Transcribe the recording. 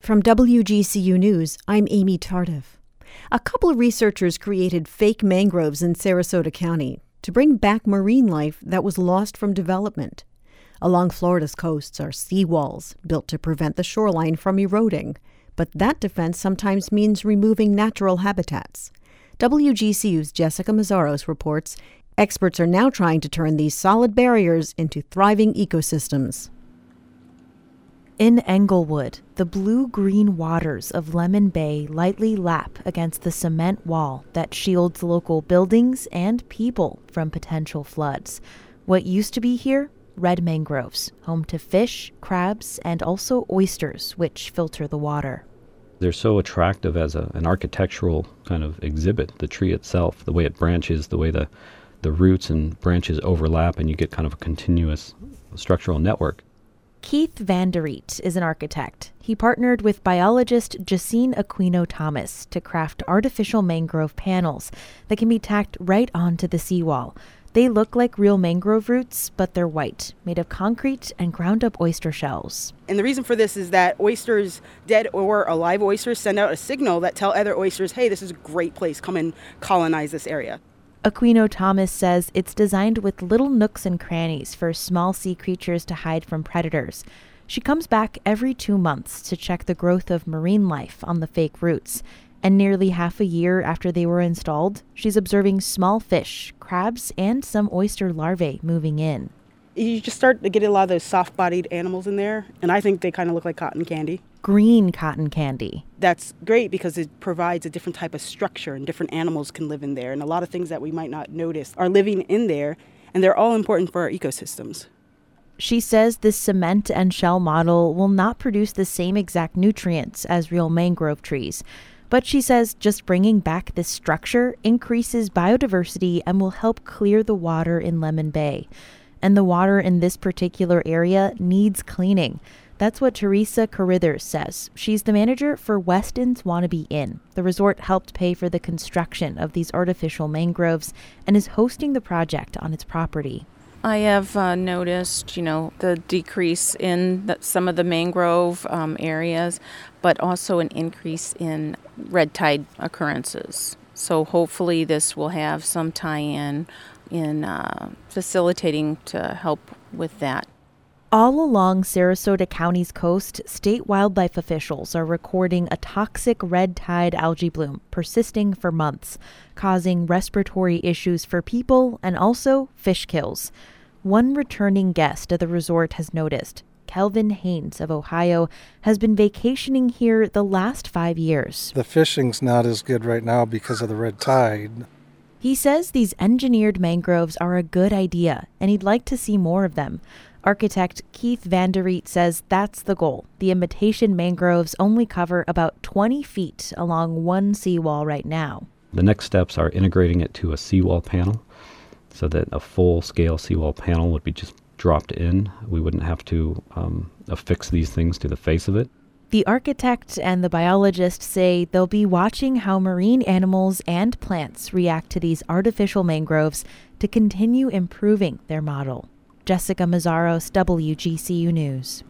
From WGCU News, I'm Amy Tardif. A couple of researchers created fake mangroves in Sarasota County to bring back marine life that was lost from development. Along Florida's coasts are seawalls built to prevent the shoreline from eroding, but that defense sometimes means removing natural habitats. WGCU's Jessica Mazzaros reports experts are now trying to turn these solid barriers into thriving ecosystems. In Englewood, the blue-green waters of Lemon Bay lightly lap against the cement wall that shields local buildings and people from potential floods. What used to be here? Red mangroves, home to fish, crabs, and also oysters, which filter the water. They're so attractive as an architectural kind of exhibit. The tree itself, the way it branches, the way the roots and branches overlap, and you get kind of a continuous structural network. Keith Vanderriet is an architect. He partnered with biologist Jacine Aquino Thomas to craft artificial mangrove panels that can be tacked right onto the seawall. They look like real mangrove roots, but they're white, made of concrete and ground up oyster shells. And the reason for this is that oysters, dead or alive oysters, send out a signal that tell other oysters, hey, this is a great place, come and colonize this area. Aquino Thomas says it's designed with little nooks and crannies for small sea creatures to hide from predators. She comes back every 2 months to check the growth of marine life on the fake roots. And nearly half a year after they were installed, she's observing small fish, crabs, and some oyster larvae moving in. You just start to get a lot of those soft-bodied animals in there, and I think they kind of look like cotton candy. Green cotton candy. That's great because it provides a different type of structure, and different animals can live in there. And a lot of things that we might not notice are living in there, and they're all important for our ecosystems. She says this cement and shell model will not produce the same exact nutrients as real mangrove trees. But she says just bringing back this structure increases biodiversity and will help clear the water in Lemon Bay. And the water in this particular area needs cleaning. That's what Teresa Carithers says. She's the manager for Weston's Wannabe Inn. The resort helped pay for the construction of these artificial mangroves and is hosting the project on its property. I have noticed, the decrease in some of the mangrove areas, but also an increase in red tide occurrences. So hopefully this will have some tie-in in facilitating to help with that. All along Sarasota County's coast, state wildlife officials are recording a toxic red tide algae bloom persisting for months, causing respiratory issues for people and also fish kills. One returning guest at the resort has noticed. Kelvin Haynes of Ohio has been vacationing here the last 5 years. The fishing's not as good right now because of the red tide. He says these engineered mangroves are a good idea, and he'd like to see more of them. Architect Keith Vanderriet says that's the goal. The imitation mangroves only cover about 20 feet along one seawall right now. The next steps are integrating it to a seawall panel so that a full-scale seawall panel would be just dropped in. We wouldn't have to affix these things to the face of it. The architect and the biologist say they'll be watching how marine animals and plants react to these artificial mangroves to continue improving their model. Jessica Mazzaros, WGCU News.